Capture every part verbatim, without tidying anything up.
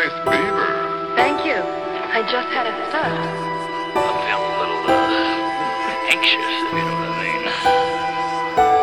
nice beaver. Thank you. I just had it stuffed. I'm feeling a little, uh, anxious, if you know what I mean.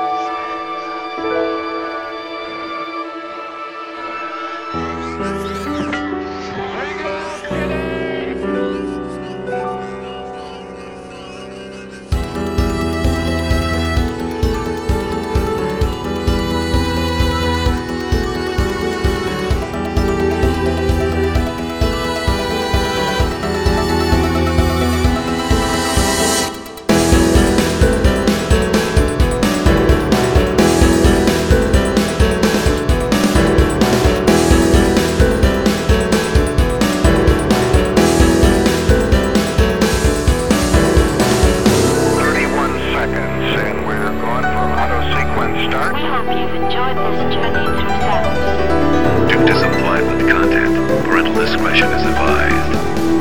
Due to some violent content, parental discretion is advised.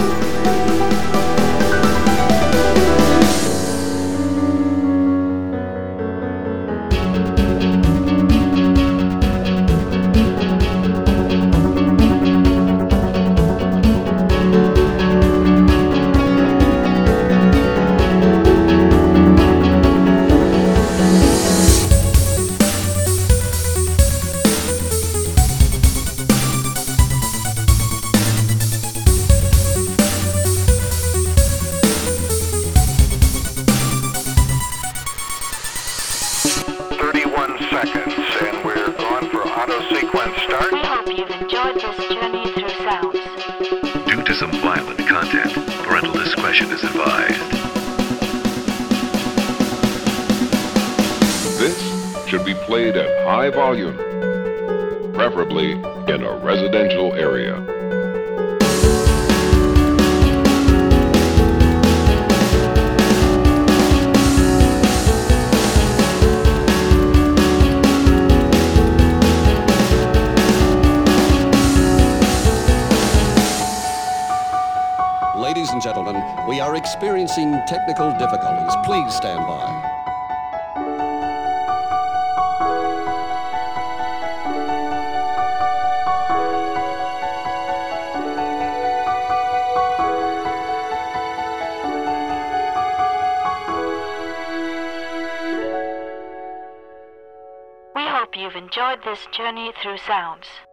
Seconds, and we're going for auto sequence start. We hope you've enjoyed this journey through sounds. Due to some violent content, parental discretion is advised. This should be played at high volume, preferably in a residential area. Ladies and gentlemen, we are experiencing technical difficulties. Please stand by. We hope you've enjoyed this journey through sounds.